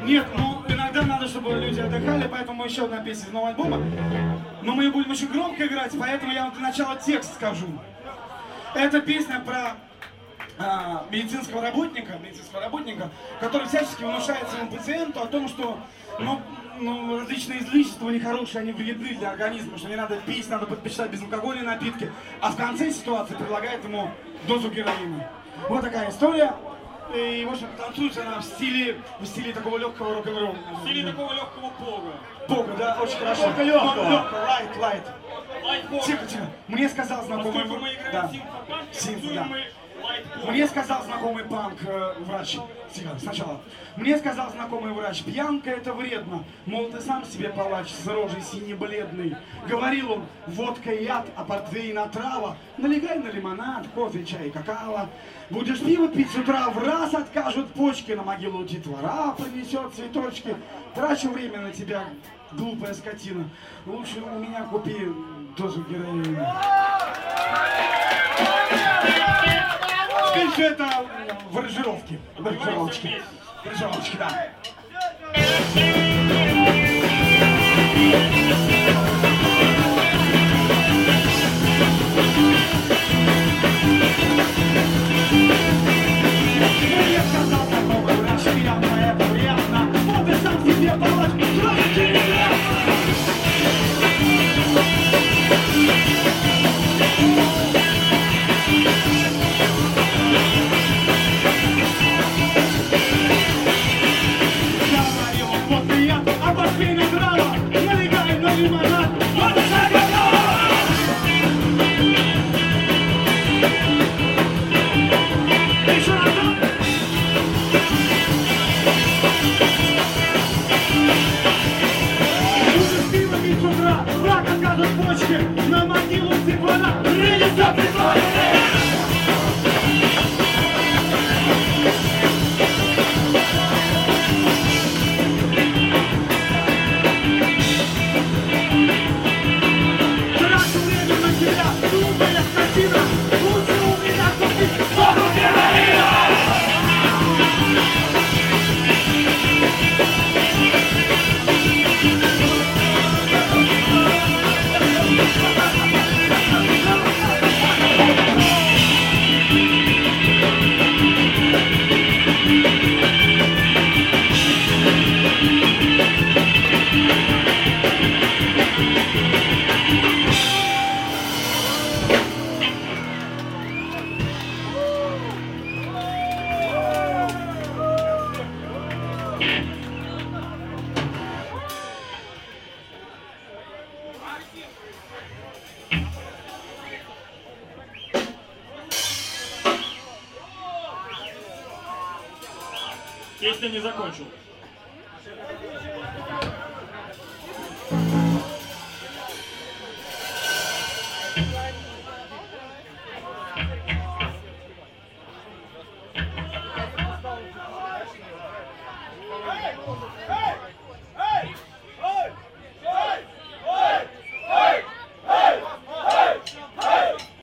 Нет, ну иногда надо, чтобы люди отдыхали, поэтому еще одна песня из нового альбома. Но мы ее будем очень громко играть, поэтому я вам для начала текст скажу. Это песня про медицинского работника, который всячески внушает своему пациенту о том, что различные излишества нехорошие, они вредны для организма, что не надо пить, надо предпочитать безалкогольные напитки, а в конце ситуации предлагает ему дозу героина. Вот такая история. И, в общем, танцуется она в стиле такого легкого рок-н-ролла. В стиле такого легкого пога. Пога, да, очень хорошо. Только легкого. Light. Тихо. Мне сказал знакомый... Поскольку мы играем симфопанк, да. Мне сказал знакомый врач. Тихо, сначала. Мне сказал знакомый врач, пьянка это вредно. Мол, ты сам себе палач с рожей сине-бледной. Говорил он, водка яд, а портвейн отрава. Налегай на лимонад, кофе, чай, какао. Будешь пиво пить с утра, в раз откажут почки. На могилу детвора принесет цветочки. Трачу время на тебя, глупая скотина. Лучше у меня купи дозу героина. Скажи, что это в аранжировке. В аранжировочке, да. Мне сказал знакомый врач, пьянка это вредно. Вот ты сам себе палач, сразу деревья. На могилу цикла принесет цветочки. Трачу время на тебя, глупая скотина. Лучше у меня купить дозу героина. Песня не закончил.